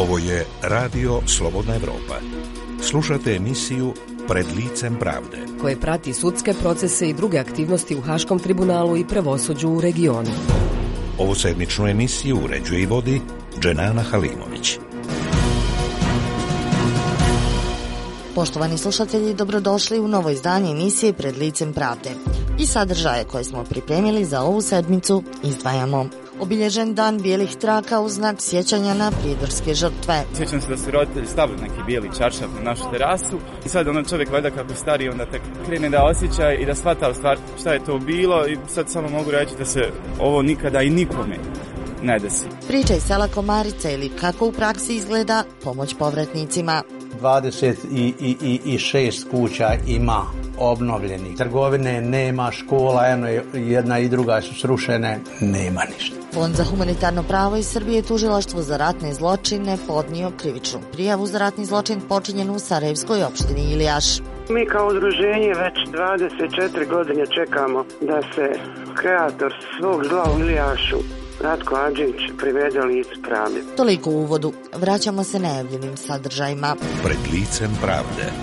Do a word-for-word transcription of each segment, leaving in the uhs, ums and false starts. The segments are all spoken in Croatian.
Ovo je Radio Slobodna Evropa. Slušate emisiju Pred licem pravde, koje prati sudske procese i druge aktivnosti u Haškom tribunalu i pravosuđu u regionu. Ovu sedmičnu emisiju uređuje i vodi Dženana Halimović. Poštovani slušatelji, dobrodošli u novo izdanje emisije Pred licem pravde. I sadržaje koje smo pripremili za ovu sedmicu izdvajamo. Obilježen dan bijelih traka u znak sjećanja na prijedorske žrtve. Sjećam se da su roditelji stavili neki bijeli čaršaf na našu terasu i sad ono čovjek valjda kako stari onda tek krene da osjeća i da shvata u stvari šta je to bilo i sad samo mogu reći da se ovo nikada i nikome ne desi. Priča iz sela Komarica ili kako u praksi izgleda pomoć povratnicima. dvadeset šest kuća ima obnovljenih. Trgovine nema, škola, jedno, jedna i druga su srušene, nema ništa. Fond za humanitarno pravo iz Srbije tužilaštvo za ratne zločine podnio krivičnu prijavu za ratni zločin počinjen u Sarajevskoj opštini Ilijaš. Mi kao udruženje već dvadeset četiri godine čekamo da se kreator svog zla u Ilijašu, Ratko Adžić, privede licu pravde. Toliko u uvodu. Vraćamo se najavljenim sadržajima. Pred licem pravde.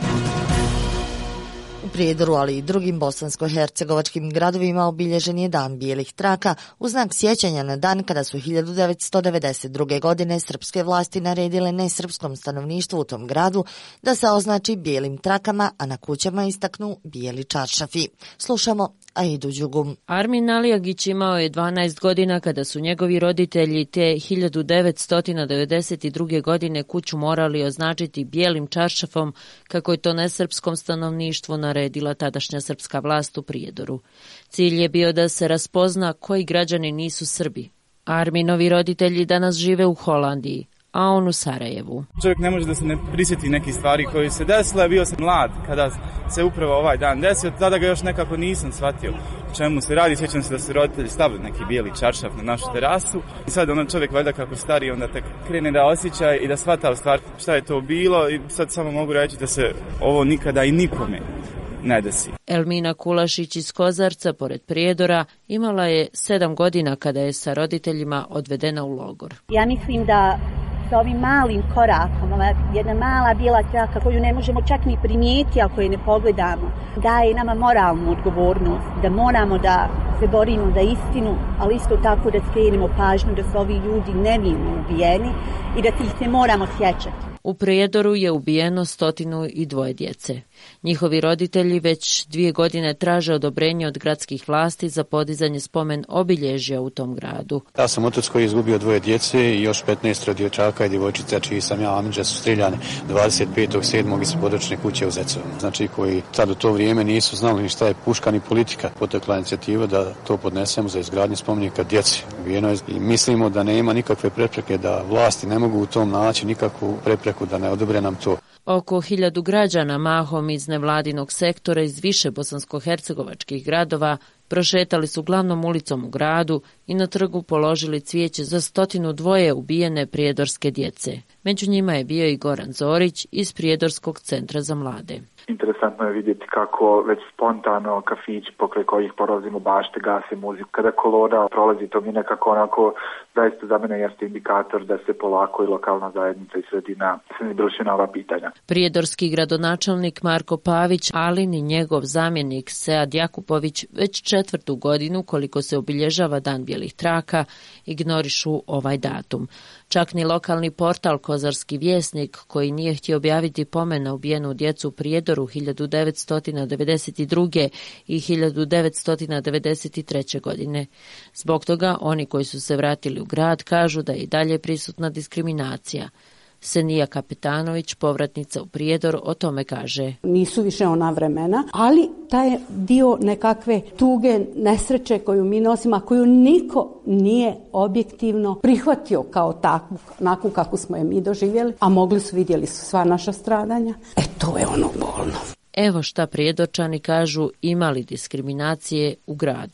U Prijedoru, ali i drugim bosansko-hercegovačkim gradovima obilježen je dan bijelih traka u znak sjećanja na dan kada su hiljadu devetsto devedeset druge. godine srpske vlasti naredile nesrpskom stanovništvu u tom gradu da se označi bijelim trakama, a na kućama istaknu bijeli čaršafi. Slušamo Aidu Đugum. Armin Alijagić imao je dvanaest godina kada su njegovi roditelji te hiljadu devetsto devedeset druge. godine kuću morali označiti bijelim čaršafom kako je to nesrpskom stanovništvu naredila tadašnja srpska vlast u Prijedoru. Cilj je bio da se raspozna koji građani nisu Srbi. Arminovi roditelji danas žive u Holandiji, a on u Sarajevu. Čovjek ne može da se ne prisjeti nekih stvari koje se desile. Bio sam mlad kada se upravo ovaj dan desio, tada ga još nekako nisam shvatio o čemu se radi. Sjećam se da su roditelji stavili neki bijeli čaršaf na našu terasu i sad ono čovjek valjda kako stari onda tek krene da osjeća i da shvata u stvari šta je to bilo i sad samo mogu reći da se ovo nikada i nikome ne desi. Elmina Kulašić iz Kozarca, pored Prijedora, imala je sedam godina kada je sa roditeljima odvedena u logor. Ja mislim da sa ovim malim korakom, ova jedna mala bijela traka koju ne možemo čak ni primijetiti ako je ne pogledamo, daje nama moralnu odgovornost, da moramo da se borimo za istinu, ali isto tako da skrenemo pažnju da su ovi ljudi nevino ubijeni i da ih se moramo sjećati. U Prijedoru je ubijeno stotinu i dvoje djece. Njihovi roditelji već dvije godine traže odobrenje od gradskih vlasti za podizanje spomen obilježja u tom gradu. Ja sam otac koji je izgubio dvoje djece i još petnaest dječaka i djevojčica čiji sam ja amidža su strijeljane dvadeset petog sedmog iz područne kuće u Zecovu. Znači koji tad u to vrijeme nisu znali ni šta je puška ni politika. Potekla inicijativa da to podnesemo za izgradnju spomenika djeci. Ubijeno je i mislimo da nema nikakve prepreke, da vlasti ne mogu u tom naći nikakvu prepreku da ne odobre nam to. Oko hiljadu građana, mahom iz nevladinog sektora iz više bosansko-hercegovačkih gradova, prošetali su glavnom ulicom u gradu i na trgu položili cvijeće za stotinu dvoje ubijene prijedorske djece. Među njima je bio i Goran Zorić iz Prijedorskog centra za mlade. Interesantno je vidjeti kako već spontano kafići pokraj kojih prolazimo bašte gase muziku. Kada kolona prolazi, to mi nekako onako zaista za mene jeste indikator da se polako i lokalna zajednica i sredina senzibiliše na ova pitanja. Prijedorski gradonačelnik Marko Pavić, Alin i njegov zamjenik Sead Jakupović već četvrtu godinu koliko se obilježava dan bijelih traka ignorišu ovaj datum. Čak ni lokalni portal Kozarski vjesnik, koji nije htio objaviti pomen na ubijenu djecu u Prijedoru hiljadu devetsto devedeset druge. i hiljadu devetsto devedeset treće. godine. Zbog toga oni koji su se vratili u grad kažu da je i dalje prisutna diskriminacija. Senija Kapetanović, povratnica u Prijedor, o tome kaže. Nisu više ona vremena, ali taj dio nekakve tuge, nesreće koju mi nosimo, a koju niko nije objektivno prihvatio kao takvu, onakvu kako smo je mi doživjeli, a mogli su, vidjeli su sva naša stradanja. E, to je ono bolno. Evo šta Prijedorčani kažu, imali diskriminacije u gradu.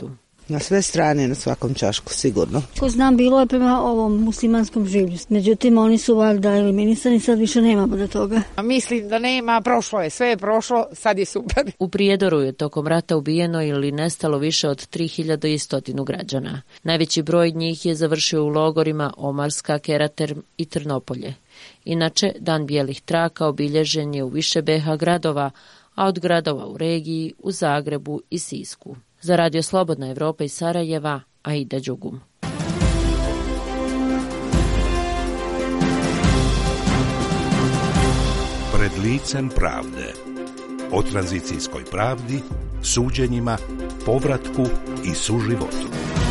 Na sve strane, na svakom čašku, sigurno. Ko znam, bilo je prema ovom muslimanskom življu. Međutim, oni su valjda eliminisani, sad više nema do toga. Mislim da nema, prošlo je, sve je prošlo, sad je super. U Prijedoru je tokom rata ubijeno ili nestalo više od tri hiljade sto građana. Najveći broj njih je završio u logorima Omarska, Kerater i Trnopolje. Inače, Dan bijelih traka obilježen je u više be ha gradova, a od gradova u regiji, u Zagrebu i Sisku. Za Radio Slobodna Evropa iz Sarajeva, Aida Đugum. Pred licem pravde. O tranzicijskoj pravdi, suđenjima, povratku i suživotu.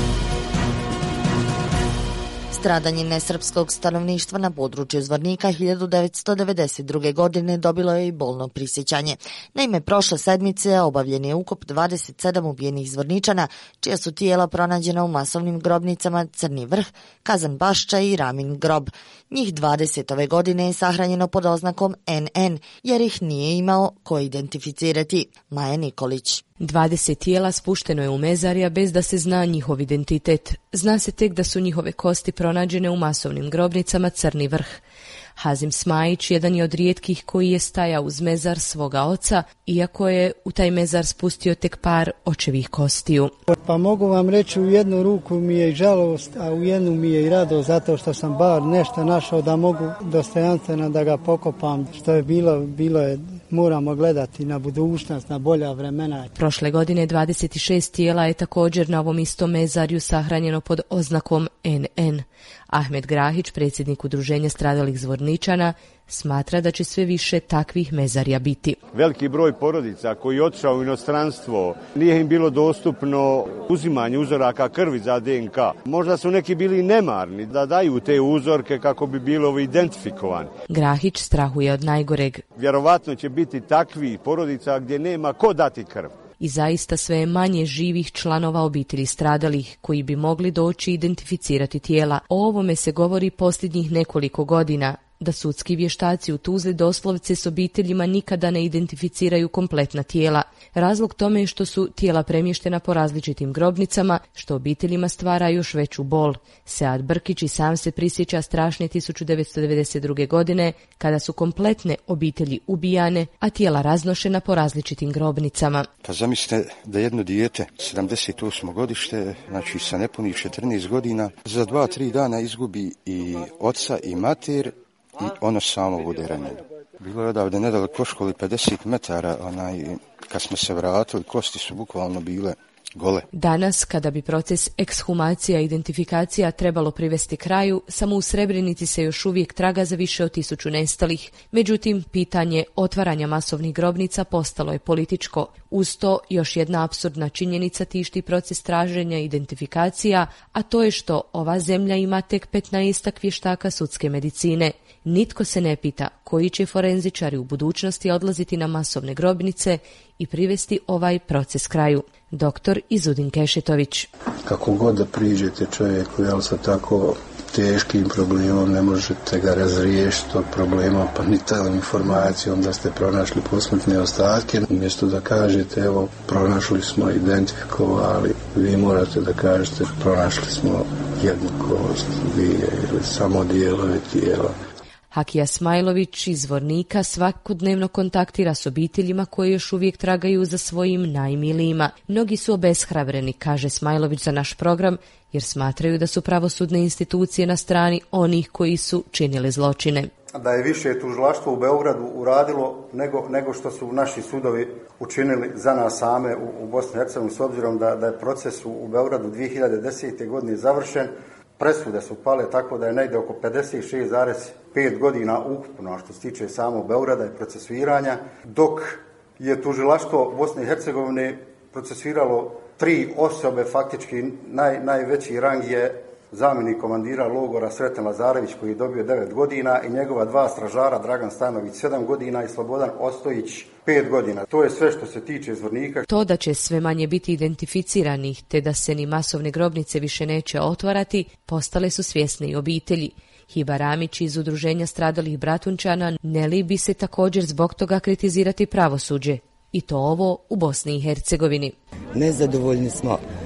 Stradanje nesrpskog stanovništva na području Zvornika hiljadu devetsto devedeset druge. godine dobilo je i bolno prisjećanje. Naime, prošle sedmice obavljen je ukop dvadeset sedam ubijenih Zvorničana, čija su tijela pronađena u masovnim grobnicama Crni vrh, Kazan Bašča i Ramin grob. Njih dvadeset ove godine je sahranjeno pod oznakom en en, jer ih nije imao ko identificirati. Maja Nikolić. dvadeset tijela spušteno je u mezarja bez da se zna njihov identitet. Zna se tek da su njihove kosti pronađene u masovnim grobnicama Crni vrh. Hazim Smajić jedan je od rijetkih koji je stajao uz mezar svoga oca, iako je u taj mezar spustio tek par očevih kostiju. Pa mogu vam reći, u jednu ruku mi je i žalost, a u jednu mi je i radost, zato što sam bar nešto našao da mogu dostojanstveno da ga pokopam. Što je bilo, bilo je, moramo gledati na budućnost, na bolja vremena. Prošle godine dvadeset šest tijela je također na ovom istom mezarju sahranjeno pod oznakom en en. Ahmed Grahić, predsjednik Udruženja stradalih Zvorničana, smatra da će sve više takvih mezarja biti. Veliki broj porodica koji je otišao u inostranstvo, nije im bilo dostupno uzimanje uzoraka krvi za de en ka. Možda su neki bili nemarni da daju te uzorke kako bi bilo identifikovani. Grahić strahuje od najgoreg. Vjerovatno će biti takvi porodica gdje nema ko dati krv. I zaista sve je manje živih članova obitelji stradalih koji bi mogli doći i identificirati tijela. O ovome se govori posljednjih nekoliko godina, da sudski vještaci u Tuzli doslovce s obiteljima nikada ne identificiraju kompletna tijela. Razlog tome je što su tijela premještena po različitim grobnicama, što obiteljima stvara još veću bol. Sead Brkić i sam se prisjeća strašne hiljadu devetsto devedeset druge. godine, kada su kompletne obitelji ubijane, a tijela raznošena po različitim grobnicama. Pa zamislite da jedno dijete, sedamdeset osmo godište, znači sa nepunih četrnaest godina, za dva, tri dana izgubi i oca i mater, i ono samo bude ranjeno. Bilo je odavde nedaleko školi pedeset metara, onaj, kad smo se vratili, kosti su bukvalno bile gole. Danas, kada bi proces ekshumacija i identifikacija trebalo privesti kraju, samo u Srebrenici se još uvijek traga za više od tisuću nestalih. Međutim, pitanje otvaranja masovnih grobnica postalo je političko. Uz to, još jedna apsurdna činjenica tišti proces traženja i identifikacija, a to je što ova zemlja ima tek petnaestak vještaka sudske medicine. Nitko se ne pita koji će forenzičari u budućnosti odlaziti na masovne grobnice i privesti ovaj proces kraju. Doktor Izudin Kešetović. Kako god da priđete čovjeku, jel sa tako teškim problemom ne možete ga razriješiti tog problema, pa ni tom informacijom da ste pronašli posmrtne ostatke. Umjesto da kažete, evo, pronašli smo, identifikovali, vi morate da kažete, pronašli smo jednu kost, dvije ili samo dijelove tijela. Hakija Smajlović iz Zvornika svakodnevno kontaktira s obiteljima koje još uvijek tragaju za svojim najmilijima. Mnogi su obeshrabreni, kaže Smajlović za naš program, jer smatraju da su pravosudne institucije na strani onih koji su činili zločine. Da je više tužilaštvo u Beogradu uradilo nego, nego što su naši sudovi učinili za nas same u, u Bosni i Hercegovini, s obzirom da, da je proces u, u Beogradu dvije hiljade desete. godine završen. Presude su pale tako da je negdje oko pedeset šest zarez pet godina ukupno što se tiče samog Beograda i procesuiranja, dok je tužilaštvo Bosne i Hercegovine procesuiralo tri osobe, faktički naj, najveći rang je zamjenik komandira logora Sreten Lazarević koji je dobio devet godina i njegova dva stražara Dragan Stanović sedam godina i Slobodan Ostojić pet godina. To je sve što se tiče Zvornika. To da će sve manje biti identificiranih te da se ni masovne grobnice više neće otvarati, postale su svjesne i obitelji. Hiba Ramić iz Udruženja stradalih Bratunčana ne libi se također zbog toga kritizirati pravosuđe. I to ovo u Bosni i Hercegovini. Nezadovoljni smo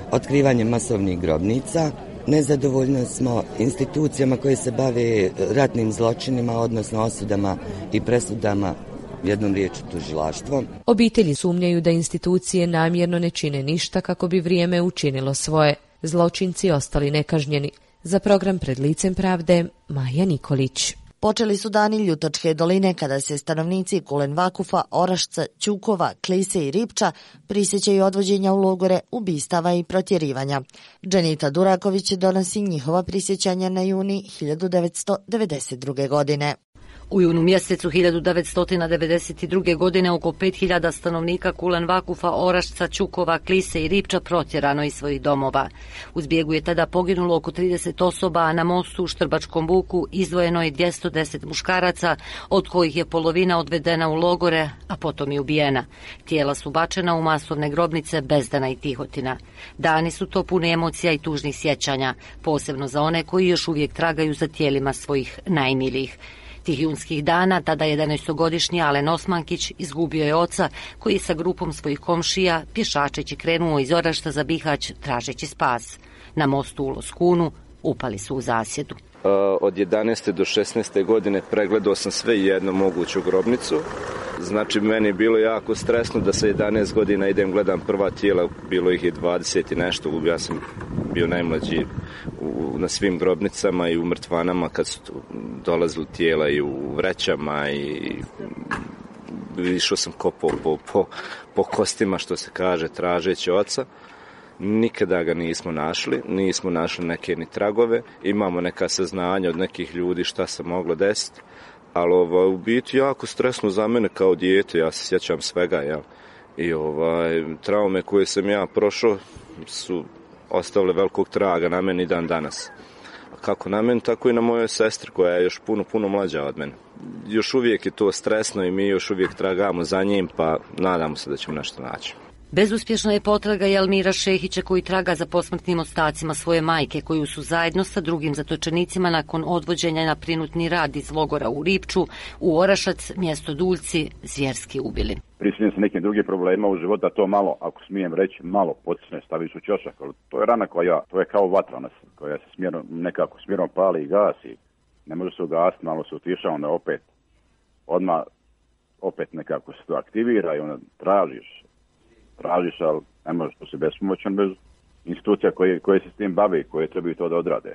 otkrivanjem masovnih grobnica. Nezadovoljni smo institucijama koje se bave ratnim zločinima, odnosno osudama i presudama, jednom riječju tužilaštvom. Obitelji sumnjaju da institucije namjerno ne čine ništa kako bi vrijeme učinilo svoje. Zločinci ostali nekažnjeni. Za program Pred licem pravde, Maja Nikolić. Počeli su dani Ljutočke doline kada se stanovnici Kulen Vakufa, Orašca, Ćukova, Klise i Ripča prisjećaju odvođenja u logore, ubistava i protjerivanja. Dženita Duraković donosi njihova prisjećanja na juni hiljadu devetsto devedeset druge. godine. U junu mjesecu hiljadu devetsto devedeset druge. godine oko pet hiljada stanovnika Kulen Vakufa, Orašca, Ćukova, Klise i Ripča protjerano iz svojih domova. U zbjegu je tada poginulo oko trideset osoba, a na mostu u Štrbačkom buku izdvojeno je dvjesto deset muškaraca, od kojih je polovina odvedena u logore, a potom i ubijena. Tijela su bačena u masovne grobnice Bezdana i Tihotina. Dani su to pune emocija i tužnih sjećanja, posebno za one koji još uvijek tragaju za tijelima svojih najmilijih. Tih junskih dana, tada jedanaestogodišnji Alen Osmankić izgubio je oca koji je sa grupom svojih komšija pješačeći krenuo iz Orašta za Bihać tražeći spas. Na mostu u Loskunu upali su u zasjedu. Od jedanaeste do šesnaeste godine pregledao sam sve jednu moguću grobnicu. Znači, meni je bilo jako stresno da sa jedanaest godina idem gledam prva tijela, bilo ih je dvadeset i nešto, ja sam bio najmlađi u, na svim grobnicama i u mrtvanama kad su dolazili tijela i u vrećama i išao sam kopao po, po, po kostima, što se kaže, tražeći oca. Nikada ga nismo našli, nismo našli neke ni tragove, imamo neka saznanja od nekih ljudi šta se moglo desiti, ali ovaj, u biti jako stresno za mene kao dijete, ja se sjećam svega, jel? I ovaj, traume koje sam ja prošao su ostavile velikog traga na meni dan danas. Kako na meni, tako i na mojoj sestri koja je još puno, puno mlađa od mene. Još uvijek je to stresno i mi još uvijek tragamo za njim, pa nadamo se da ćemo nešto naći. Bezuspješna je potraga Jelmira Šehića koji traga za posmrtnim ostacima svoje majke koju su zajedno sa drugim zatočenicima nakon odvođenja na prinutni rad iz logora u Ripču, u Orašac, mjesto Duljci, zvjerski ubili. Prisiljen sam nekim drugim problema u životu, to malo, ako smijem reći, malo potisne staviš u ćošak. To je rana koja, to je kao vatra koja se smjerno, nekako smjerno pali i gasi. Ne može se ugasiti, malo se utiša, onda opet, odmah, opet nekako se to aktivira i onda tražiš. tražiš, ali ne možeš, to si bespomoćan bez institucija koje, koje se s tim bavi, koje trebaju to da odrade.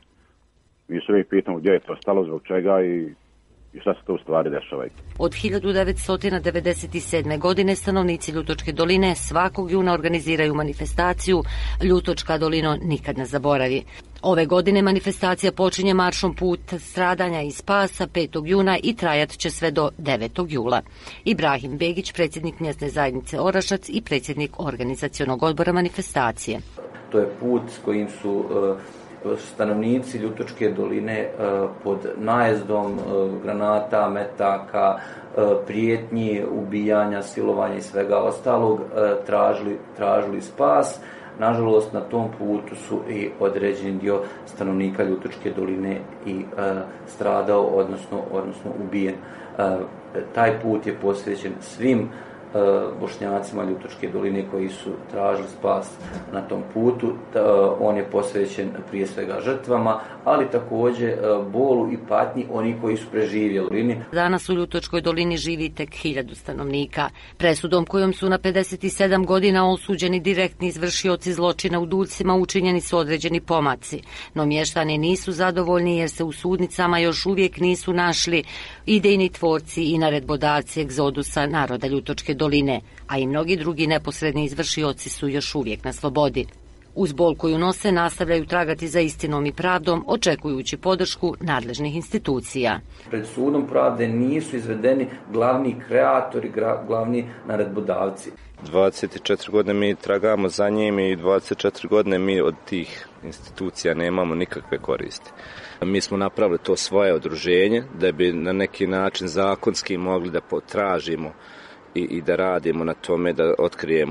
Mi se uvijek pitamo gdje je to stalo, zbog čega i, i šta se to u stvari dešava. Od hiljadu devetsto devedeset sedme. godine stanovnici Ljutočke doline svakog juna organiziraju manifestaciju Ljutočka dolino nikad ne zaboravi. Ove godine manifestacija počinje maršom Put stradanja i spasa petog juna i trajat će sve do devetog jula. Ibrahim Begić, predsjednik mjesne zajednice Orašac i predsjednik organizacionog odbora manifestacije. To je put s kojim su uh, stanovnici Ljutočke doline uh, pod najezdom uh, granata, metaka, uh, prijetnji, ubijanja, silovanja i svega ostalog uh, tražili, tražili spas. Nažalost, na tom putu su i određeni dio stanovnika Ljutočke doline i e, stradao, odnosno, odnosno ubijen. E, taj put je posvećen svim e, Bošnjacima Ljutočke doline koji su tražili spas na tom putu. Ta, on je posvećen prije svega žrtvama, ali također e, bolu i patnji oni koji su preživjeli. Danas u Ljutočkoj dolini živi tek hiljadu stanovnika. Presudom kojom su na pedeset sedam godina osuđeni direktni izvršioci zločina u Duljcima učinjeni su određeni pomaci. No mještani nisu zadovoljni jer se u sudnicama još uvijek nisu našli idejni tvorci i naredbodavci egzodusa naroda Ljutočke doline, a i mnogi drugi neposredni izvršioci su još uvijek na slobodi. Uz bol koju nose nastavljaju tragati za istinom i pravdom, očekujući podršku nadležnih institucija. Pred sudom pravde nisu izvedeni glavni kreatori, glavni naredbodavci. dvadeset četiri godine mi tragamo za njim i dvadeset četiri godine mi od tih institucija nemamo nikakve koristi. Mi smo napravili to svoje udruženje da bi na neki način zakonski mogli da potražimo i, i da radimo na tome da otkrijemo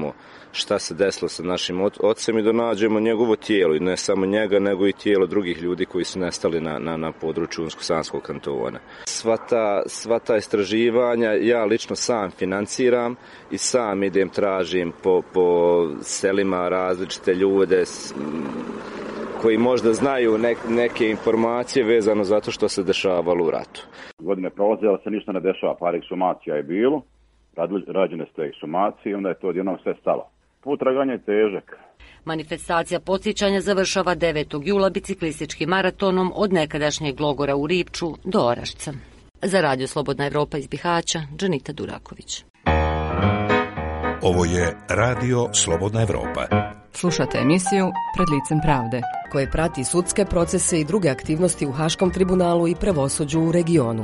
šta se desilo sa našim ocem i da nađemo njegovo tijelo, i ne samo njega, nego i tijelo drugih ljudi koji su nestali na, na, na području Unsko-Sanskog kantona. Sva ta, sva ta istraživanja ja lično sam financiram i sam idem, tražim po, po selima različite ljude koji možda znaju nek, neke informacije vezano zato što se dešavalo u ratu. Godine prolaze, ali se ništa ne dešava, par eksumacija je bilo, rađene su te eksumacije i onda je to odjednom sve stalo. Put traganja je težak. Manifestacija podsjećanja završava devetog jula biciklističkim maratonom od nekadašnjeg logora u Ripču do Orašca. Za Radio Slobodna Evropa iz Bihaća, Džanita Duraković. Ovo je Radio Slobodna Evropa. Slušate emisiju Pred licem pravde, koje prati sudske procese i druge aktivnosti u Haškom tribunalu i pravosuđu u regionu.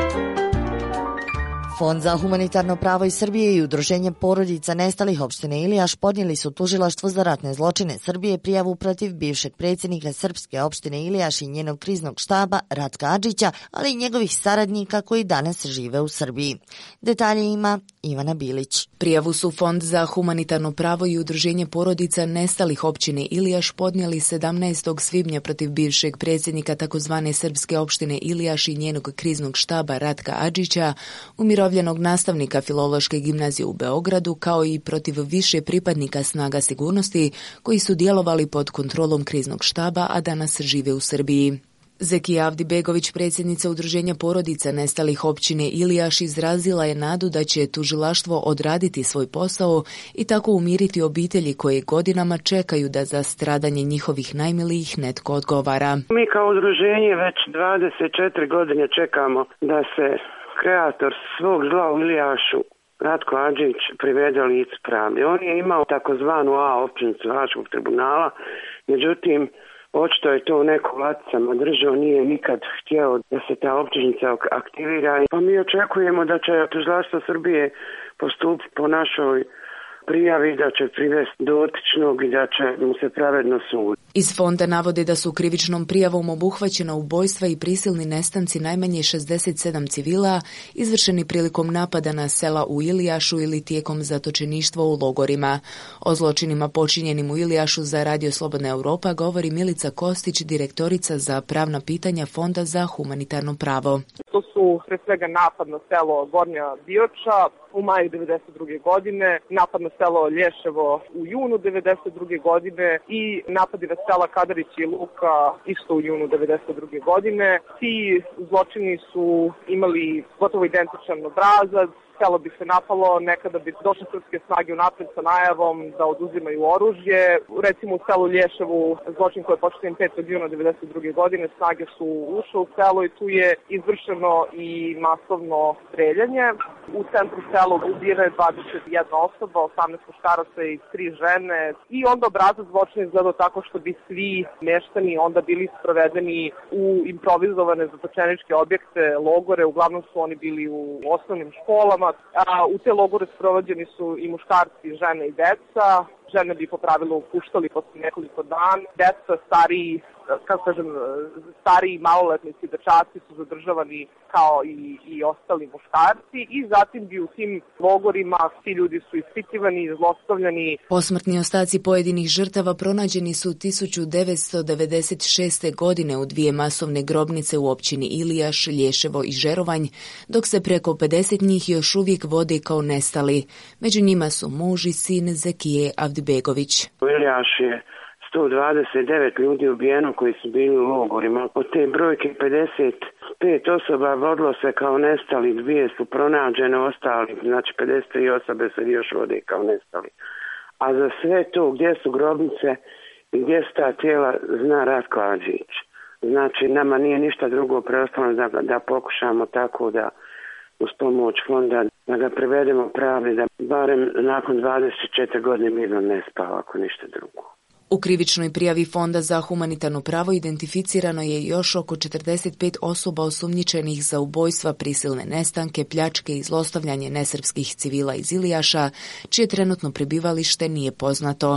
Fond za humanitarno pravo iz Srbije i Udruženje porodica nestalih opštine Ilijaš podnijeli su tužilaštvu za ratne zločine Srbije prijavu protiv bivšeg predsjednika srpske opštine Ilijaš i njenog kriznog štaba Ratka Adžića, ali i njegovih saradnika koji danas žive u Srbiji. Detalje ima Ivana Bilić. Prijavu su Fond za humanitarno pravo i Udruženje porodica nestalih opštine Ilijaš podnijeli sedamnaestog svibnja protiv bivšeg predsjednika takozvane srpske opštine Ilijaš i njenog kriznog štaba Ratka Adžića, umirovljenog nastavnika Filološke gimnazije u Beogradu, kao i protiv više pripadnika snaga sigurnosti koji su djelovali pod kontrolom kriznog štaba, a danas žive u Srbiji. Zekija Avdibegović, predsjednica Udruženja porodica nestalih općine Ilijaš, izrazila je nadu da će tužilaštvo odraditi svoj posao i tako umiriti obitelji koje godinama čekaju da za stradanje njihovih najmilijih netko odgovara. Mi kao udruženje već dvadeset četiri godine čekamo da se kreator svog zla u Ilijašu, Ratko Adžić, privede licu pravde. On je imao takozvanu A općinicu Haškog tribunala, međutim, očito je to neko u laticama držao, nije nikad htjeo da se ta optužnica aktivira. Pa mi očekujemo da će tužilaštvo Srbije postupiti po našoj prijavi, da će privesti dotičnog i da će mu se pravedno suditi. Iz fonda navode da su krivičnom prijavom obuhvaćena ubojstva i prisilni nestanci najmanje šezdeset sedam civila izvršeni prilikom napada na sela u Ilijašu ili tijekom zatočeništva u logorima. O zločinima počinjenim u Ilijašu za Radio Slobodna Europa govori Milica Kostić, direktorica za pravna pitanja Fonda za humanitarno pravo. To su pre svega napad na selo Gornja Bioča u maju devedeset druge godine, napad na selo Lješevo u junu devedeset druge godine i napadi na sela Kadarić i Luka isto u junu devedeset druge godine. Ti zločini su imali gotovo identičan obrazac. Selo bi se napalo, nekada bi došle srpske snage unapred sa najavom da oduzimaju oružje. Recimo u selu Lješevu, zločin koji je počinjen petog juna devedeset druge godine, snage su ušle u selo i tu je izvršeno i masovno streljanje. U centru sela ubijena je dvadeset jedna osoba, osamnaest muškaraca i tri žene. I onda obrazac zločina izgledao tako što bi svi meštani onda bili sprovedeni u improvizovane zatočeničke objekte, logore. Uglavnom su oni bili u osnovnim školama. A u te logore sprovođeni su i muškarci, žene i deca. Žene bi po pravilu puštali posle nekoliko dana. Deca, stariji, kako kažem, stariji maloletnici, dečaci su zadržavani kao i, i ostali muškarci i zatim bi u tim logorima svi ljudi su ispitivani, zlostavljani. Posmrtni ostaci pojedinih žrtava pronađeni su tisuću devetsto devedeset šeste. godine u dvije masovne grobnice u općini Ilijaš, Lješevo i Žerovanj, dok se preko pedeset njih još uvijek vode kao nestali. Među njima su muž i sin Zekije Avdibegović. U Ilijaš je sto dvadeset devet ljudi ubijeno koji su bili u logorima. Od te brojke pedeset pet osoba vodilo se kao nestali, dvije su pronađene, ostali, znači pedeset tri osobe se još vode kao nestali. A za sve to gdje su grobnice i gdje su ta tijela zna Ratko Adžić. Znači nama nije ništa drugo preostalo da, da pokušamo tako da uz pomoć fonda da ga privedemo pravdi, da barem nakon dvadeset četiri godine mirno ne spava ako ništa drugo. U krivičnoj prijavi Fonda za humanitarno pravo identificirano je još oko četrdeset pet osoba osumnjičenih za ubojstva, prisilne nestanke, pljačke i zlostavljanje nesrpskih civila iz Ilijaša, čije trenutno prebivalište nije poznato.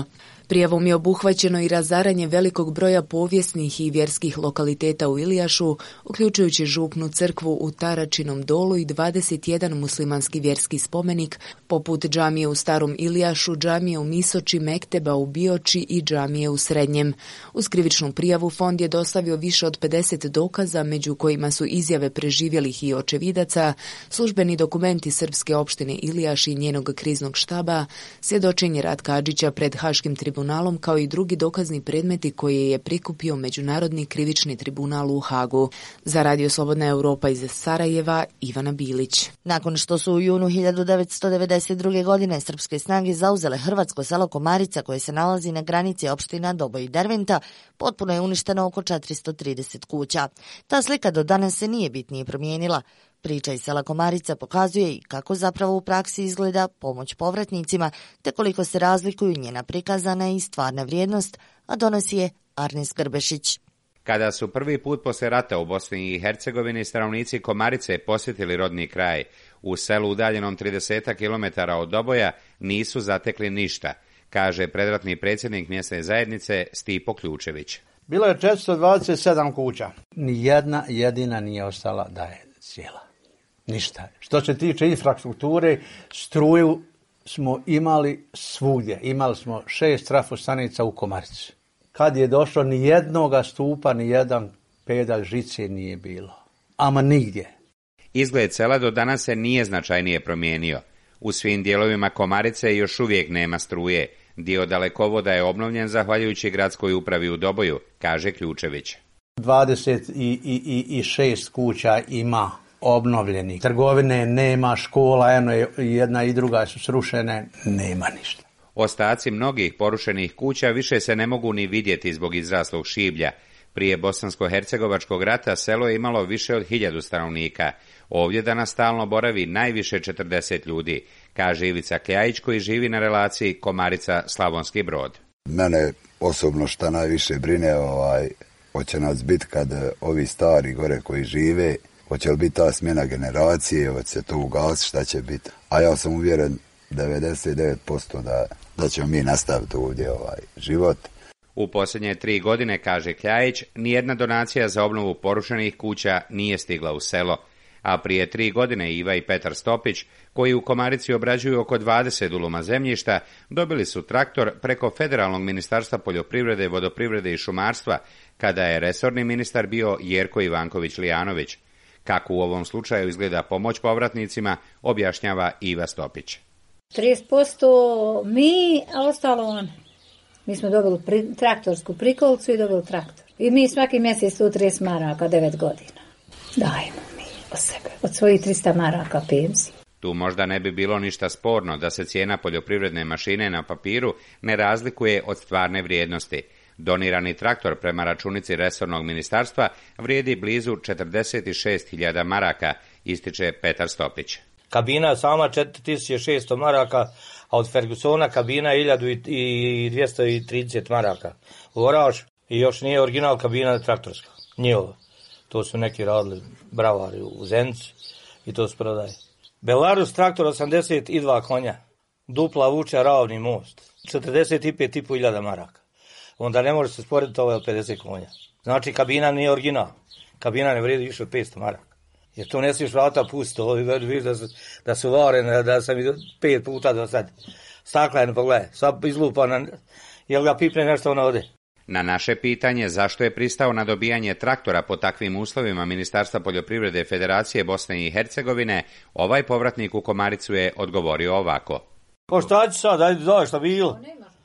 Prijavom je obuhvaćeno i razaranje velikog broja povijesnih i vjerskih lokaliteta u Ilijašu, uključujući župnu crkvu u Taračinom dolu i dvadeset jedan muslimanski vjerski spomenik, poput džamije u Starom Ilijašu, džamije u Misoči, mekteba u Bioči i džamije u Srednjem. Uz krivičnu prijavu fond je dostavio više od pedeset dokaza, među kojima su izjave preživjelih i očevidaca, službeni dokumenti srpske opštine Ilijaš i njenog kriznog štaba, svjedočenje Ratka Adžića pred Haškim tribunalom, kao i drugi dokazni predmeti koje je prikupio Međunarodni krivični tribunal u Hagu. Za Radio Slobodna Europa iz Sarajeva, Ivana Bilić. Nakon što su u junu hiljadu devetsto devedeset druge. godine srpske snage zauzele hrvatsko selo Komarica, koje se nalazi na granici opština Doboj i Derventa, potpuno je uništeno oko četiristo trideset kuća. Ta slika do danas se nije bitnije promijenila. Priča iz sela Komarica pokazuje i kako zapravo u praksi izgleda pomoć povratnicima, te koliko se razlikuju njena prikazana i stvarna vrijednost, a donosi je Arnis Grbešić. Kada su prvi put posle rata u Bosni i Hercegovini stanovnici Komarice posjetili rodni kraj, u selu udaljenom trideset kilometara od Doboja nisu zatekli ništa, kaže predratni predsjednik mjesne zajednice Stipo Ključević. Bilo je četiristo dvadeset sedam kuća. Nijedna jedina nije ostala da je cijela. Ništa. Što se tiče infrastrukture, struju smo imali svugdje. Imali smo šest trafostanica u Komarici. Kad je došlo, ni jednoga stupa, ni jedan pedalj žice nije bilo. Ama nigdje. Izgled sela do danas se nije značajnije promijenio. U svim dijelovima Komarice još uvijek nema struje. Dio dalekovoda je obnovljen zahvaljujući gradskoj upravi u Doboju, kaže Ključević. dvadeset šest kuća ima obnovljenih. Trgovine nema, škola, eno jedna i druga su srušene, nema ništa. Ostaci mnogih porušenih kuća više se ne mogu ni vidjeti zbog izraslog šiblja. Prije Bosansko-hercegovačkog rata selo je imalo više od hiljadu stanovnika. Ovdje danas stalno boravi najviše četrdeset ljudi, kaže Ivica Kljajić koji živi na relaciji Komarica-Slavonski Brod. Mene osobno šta najviše brine, ovaj, hoće nas biti kad ovi stari gore koji žive, hoće li biti ta smjena generacije, hoće se to ugasiti, šta će biti. A ja sam uvjeren devedeset devet posto da, da ćemo mi nastaviti ovdje ovaj život. U posljednje tri godine, kaže Kljajić, nijedna donacija za obnovu porušenih kuća nije stigla u selo, a prije tri godine Iva i Petar Stopić, koji u Komarici obrađuju oko dvadeset duluma zemljišta, dobili su traktor preko Federalnog ministarstva poljoprivrede, vodoprivrede i šumarstva, kada je resorni ministar bio Jerko Ivanković Lijanović. Kako u ovom slučaju izgleda pomoć povratnicima, objašnjava Iva Stopić. trideset posto mi, a ostalo on. Mi smo dobili pri, traktorsku prikolcu i dobili traktor. I mi svaki mjesec sto trideset maraka, devet godina. Dajemo mi od sebe, od svojih tristo maraka penzije. Tu možda ne bi bilo ništa sporno da se cijena poljoprivredne mašine na papiru ne razlikuje od stvarne vrijednosti. Donirani traktor prema računici resornog ministarstva vrijedi blizu četrdeset šest hiljada maraka, ističe Petar Stopić. Kabina sama četiri tisuće šesto maraka, a od Fergusona kabina hiljadu dvjesto trideset maraka. Oraš i još nije original kabina traktorska. Njihova. To su neki radili bravari u Zenici i to se prodaje. Belarus traktor osamdeset dva konja. Dupla vuče ravni most. četrdeset pet i pol hiljada maraka. Onda ne može se sporediti ovo od pedeset konja. Znači kabina nije original. Kabina ne vrijedi više od petsto maraka. Jer to ne smiješ vrata pustiti, vidiš da su, da su varene, da sam pet puta do sad. Staklene, pogledaj, sad izlupana, jel ga pipne nešto ono ode. Na naše pitanje zašto je pristao na dobijanje traktora po takvim uslovima Ministarstva poljoprivrede Federacije Bosne i Hercegovine, ovaj povratnik u Komaricu je odgovorio ovako. Pa šta ću sad, daj, daj šta bilo?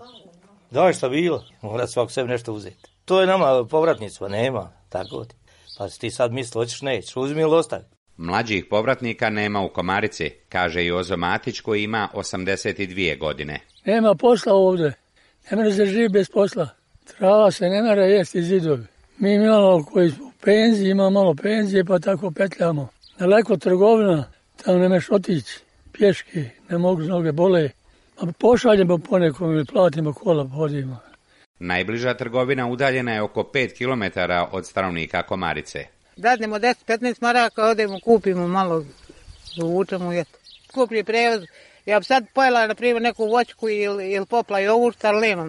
Daj šta bilo, mora svak sebi nešto uzeti. To je nama povratnicima, nema, tako ti. Pa ti sad misli, hoćeš nećeš, uzmi ili ostavi. Mlađih povratnika nema u Komarici, kaže Jozo Matić koji ima osamdeset dvije godine. Nema posla ovdje, ne može se živi bez posla. Trava se ne mora jesti zidovi. Mi imamo koji smo u penziji, imamo malo penzije pa tako petljamo. Daleko trgovina, tamo ne meš otići, pješki, ne mogu noge bole. A pošaljemo ponekom ili platimo kola, hodimo. Najbliža trgovina udaljena je oko pet kilometara od stanovnika Komarice. Dadnemo deset do petnaest maraka, odemo, kupimo malo, uvučemo i eto. Skuplji prevoz. Ja bi sad pojela, na primjer, neku voćku ili, ili popla jogurt, ali nemam di.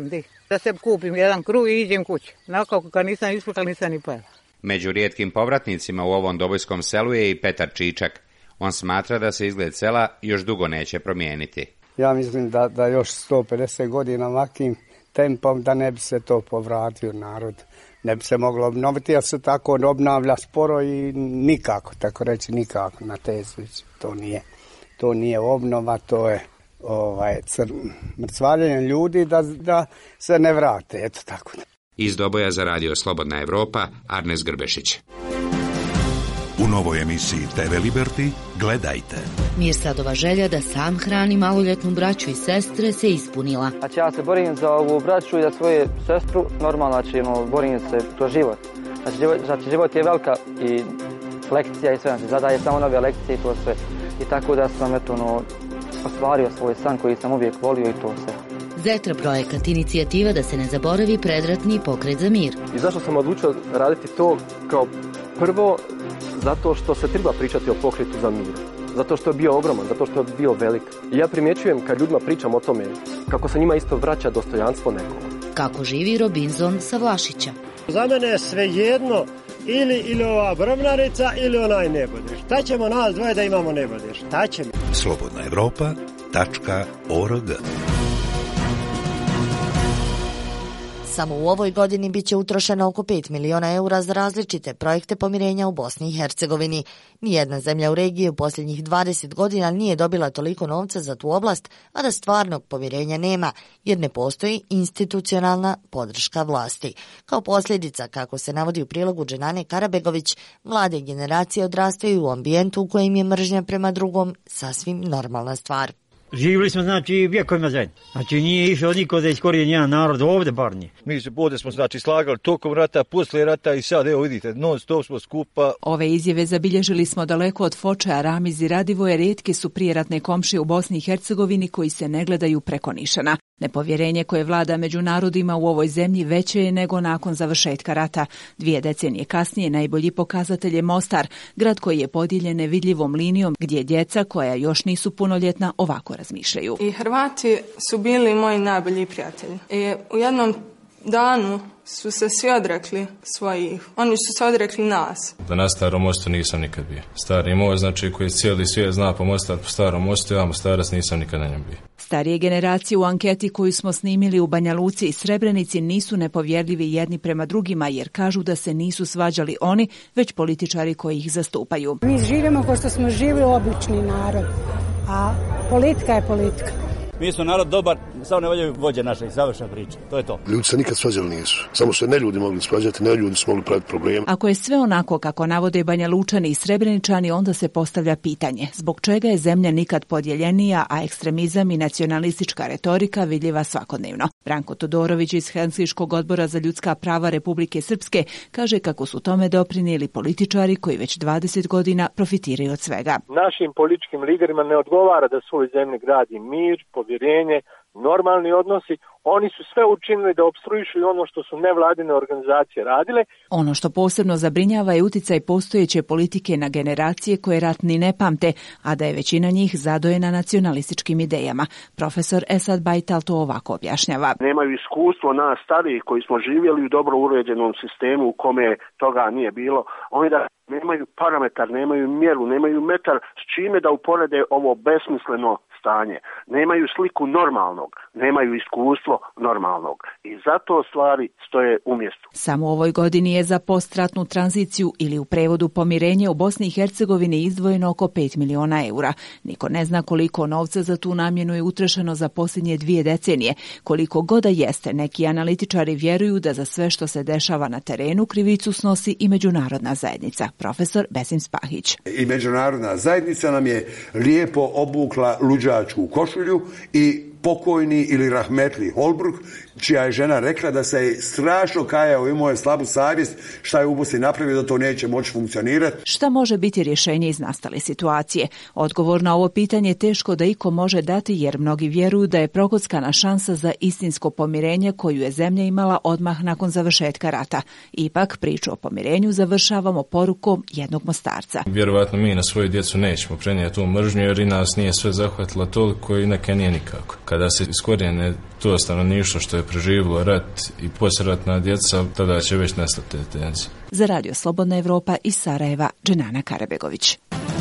Da se kupim jedan kruh i idem kući. Nakon kad nisam isputala, nisam ni pojela. Među rijetkim povratnicima u ovom dobojskom selu je i Petar Čičak. On smatra da se izgled sela još dugo neće promijeniti. Ja mislim da, da još sto pedeset godina ovakvim tempom da ne bi se to povratio narod. Ne bi se moglo obnoviti, jer se tako obnavlja sporo i nikako, tako reći nikako na Teslić. To nije, to nije obnova, to je ovaj, cr, mrcvaljenje ljudi da, da se ne vrate, eto tako. Iz Doboja za radio Slobodna Evropa, Arnes Grbešić. U novoj emisiji te ve Liberty gledajte. Mirsadova želja da sam hrani maloljetnu braću i sestre se ispunila. Znači ja se borim za ovu braću i za svoju sestru, normalno ćemo, borim se, to život. Znači život, znači život je velika i lekcija i sve, znači zadaje samo nove lekcije i to sve. I tako da sam eto, no, ostvario svoj san koji sam uvijek volio i to sve. Zetra projekat, inicijativa da se ne zaboravi predratni pokret za mir. I zašto sam odlučio raditi to? Kao prvo, zato što se treba pričati o pokretu za mir. Zato što je bio ogroman, zato što je bio velik. I ja primjećujem kad ljudima pričam o tome, kako se njima isto vraća dostojanstvo nekoga. Kako živi Robinzon sa Vlašića. Za mene je svejedno ili, ili ova brvnarica ili onaj nebodeš. Šta ćemo nas dvoje da imamo nebodeš? Šta ćemo? Slobodna Evropa tačka org. Samo u ovoj godini bit će utrošeno oko pet miliona eura za različite projekte pomirenja u Bosni i Hercegovini. Nijedna zemlja u regiji u posljednjih dvadeset godina nije dobila toliko novca za tu oblast, a da stvarnog pomirenja nema, jer ne postoji institucionalna podrška vlasti. Kao posljedica, kako se navodi u prilogu Dženane Karabegović, mlade generacije odrastaju u ambijentu u kojem je mržnja prema drugom sasvim normalna stvar. Živjeli smo, znači, vjekovima zajedno. Znači, nije išao niko da iskorije njen narod, ovdje bar nije. Mi se ovdje smo, znači, slagali tokom rata, poslije rata i sad, evo vidite, non stop smo skupa. Ove izjave zabilježili smo daleko od Foča, Ramiz i Radivoje, rijetke su prijeratne komšije u Bosni i Hercegovini koji se ne gledaju preko nišana. Nepovjerenje koje vlada među narodima u ovoj zemlji veće je nego nakon završetka rata. Dvije decenije kasnije najbolji pokazatelj je Mostar, grad koji je podijeljen nevidljivom linijom gdje djeca koja još nisu punoljetna ovako razmišljaju. I Hrvati su bili moji najbolji prijatelji. I u jednom danu su se svi odrekli svojih. Oni su se odrekli nas. Da na Starom mostu nisam nikad bio. Stari most, znači koji cijeli svijet zna po Mostaru, po Starom mostu, ja Mostarac nisam nikad na njem bio. Starije generacije u anketi koju smo snimili u Banja Luci i Srebrenici nisu nepovjerljivi jedni prema drugima jer kažu da se nisu svađali oni, već političari koji ih zastupaju. Mi živimo kao što smo živjeli obični narod, a politika je politika. Mi smo narod dobar, samo ne voljaju vođe naših, završna priča, to je to. Ljudi se nikad svađali nisu, samo se ne ljudi mogli svađati, ne ljudi su mogli praviti probleme. Ako je sve onako kako navode Banja Lučani i Srebreničani, onda se postavlja pitanje zbog čega je zemlja nikad podjeljenija, a ekstremizam i nacionalistička retorika vidljiva svakodnevno. Branko Todorović iz Helsinškog odbora za ljudska prava Republike Srpske kaže kako su tome doprinijeli političari koji već dvadeset godina profitiraju od svega. Našim političkim liderima ne odgovara da svoj zemlji gradi mir, povjerenje, normalni odnosi. Oni su sve učinili da opstruišu i ono što su nevladine organizacije radile. Ono što posebno zabrinjava je uticaj postojeće politike na generacije koje rat ni ne pamte, a da je većina njih zadojena nacionalističkim idejama. Profesor Esad Bajtal to ovako objašnjava. Nemaju iskustvo nas starijih koji smo živjeli u dobro uređenom sistemu u kome toga nije bilo. Oni da nemaju parametar, nemaju mjeru, nemaju metar s čime da uporede ovo besmisleno stanje. Nemaju sliku normalnog, nemaju iskustvo normalnog i zato stvari stoje u mjestu. Samo u ovoj godini je za postratnu tranziciju ili u prevodu pomirenje u Bosni i Hercegovini izdvojeno oko pet miliona eura. Niko ne zna koliko novca za tu namjenu je utrošeno za posljednje dvije decenije. Koliko god da jeste, neki analitičari vjeruju da za sve što se dešava na terenu krivicu snosi i međunarodna zajednica. Profesor Besim Spahić. I međunarodna zajednica nam je lijepo obukla luđačku košulju i pokojni ili rahmetli Holbruk, čija je žena rekla da se je strašno kajao, imao je slabu savjest šta je u Bosni napravio da to neće moći funkcionirati. Šta može biti rješenje iz nastale situacije? Odgovor na ovo pitanje je teško da iko može dati jer mnogi vjeruju da je prokockana šansa za istinsko pomirenje koju je zemlja imala odmah nakon završetka rata. Ipak priču o pomirenju završavamo porukom jednog Mostarca. Vjerovatno mi na svoju djecu nećemo prenijeti tu mržnju jer i nas nije sve zahvatilo toliko i neke nije nikako. Kada se iskorijene to stanovništvo što je preživjelo rat i posratna djeca, tada će već nestati te tenzije. Za Radio Slobodna Evropa iz Sarajeva, Dženana Karabegović.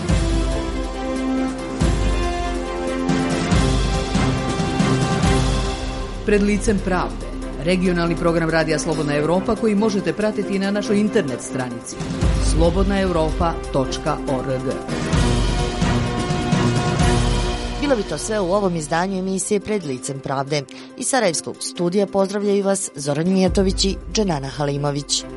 Pred licem pravde, regionalni program Radija Slobodna Evropa koji možete pratiti na našoj internet stranici slobodna europa tačka org. Bilo bi to sve u ovom izdanju emisije Pred licem pravde. Iz Sarajevskog studija pozdravljaju vas Zoran Mijatović i Dženana Halimović.